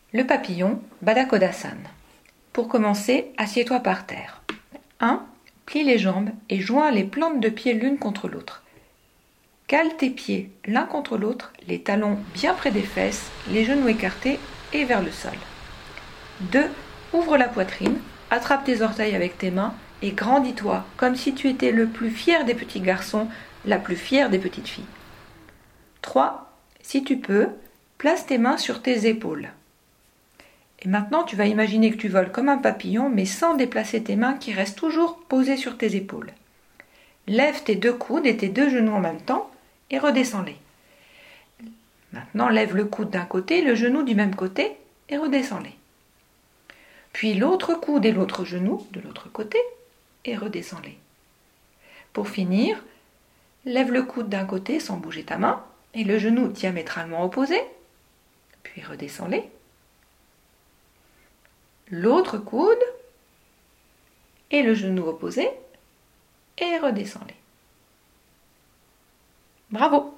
Le papillon, Baddha Kodasana. Pour commencer, assieds-toi par terre. 1. Plie les jambes et joins les plantes de pied l'une contre l'autre. Cale tes pieds l'un contre l'autre, les talons bien près des fesses, les genoux écartés et vers le sol. 2. Ouvre la poitrine, attrape tes orteils avec tes mains et grandis-toi comme si tu étais le plus fier des petits garçons, la plus fière des petites filles. 3. Si tu peux, place tes mains sur tes épaules. Et maintenant, tu vas imaginer que tu voles comme un papillon, mais sans déplacer tes mains qui restent toujours posées sur tes épaules. Lève tes 2 coudes et tes 2 genoux en même temps et redescends-les. Maintenant, lève le coude d'un côté, le genou du même côté et redescends-les. Puis l'autre coude et l'autre genou de l'autre côté et redescends-les. Pour finir, lève le coude d'un côté sans bouger ta main et le genou diamétralement opposé, puis redescends-les. L'autre coude et le genou opposé et redescends-les. Bravo!